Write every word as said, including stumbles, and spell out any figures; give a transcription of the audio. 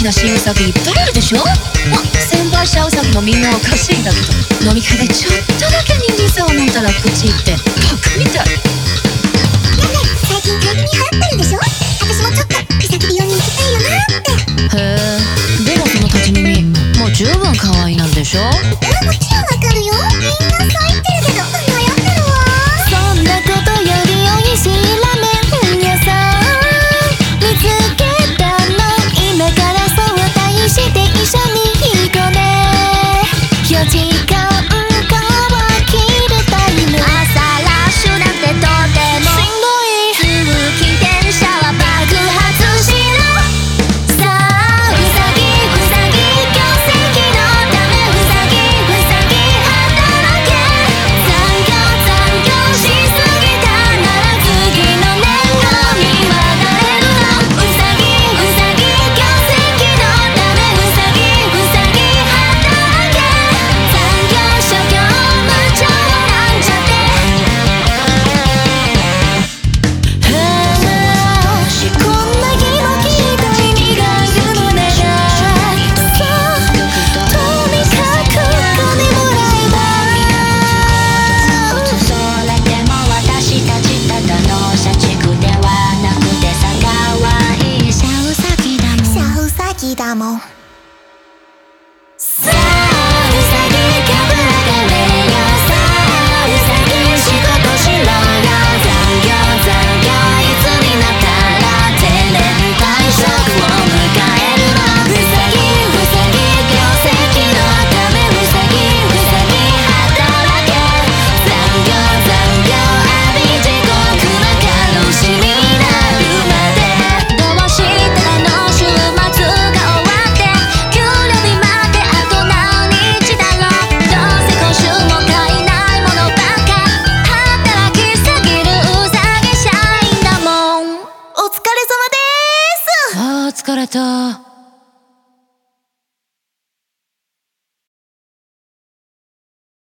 な新ウサギいっぱいいるでしょ。ま、先輩者ウサギもみんなおかしいんだけど、飲み会でちょっとだけ人参茶を飲んだらプチってバカみたい。 ねえねえ、最近怪奇に流行ってるでしょ。私もちょっとウサギ美容に行きたいよなって。 へえ、でもその立ち耳もう十分可愛いなんでしょ。 うん、もちろんわかるよ。みんなそう言ってるけど悩んでるわ。 そんなことよりおいしいラーメン屋さん見つけたの。今から相対して一緒に行こうね。よじかんごは切るタイム。朝ラッシュなんてとてもしんどい。通勤電車は爆発しろ。さあウサギウサギ業績のためウサギウサギ働け。残業残業しすぎたなら次の年号にはなれるの。ウサギウサギ業績のためウサギウサギ働け。残業諸行無常なんちゃって。はあこんな日もきっと意味があるのなら、そうとにかく金もらえば。 それでも私たちただの社畜ではなくてさ、かわいいシャウサギだもん。 シャウサギだもん。 さあウサギかぶらかれよ。さあウサギ仕事しろよ。残業残業いつになったら定年退職を迎えるの。ウサギウサギ業績のためウサギウサギ働け。残業残業浴び地獄の楽しみになるまで。どうしての週末が終わって給料日まであと何日だろう。どうせ今週も買えないものばっか。働きすぎるウサギ社員だもん。お疲れ様です。 あー疲れた。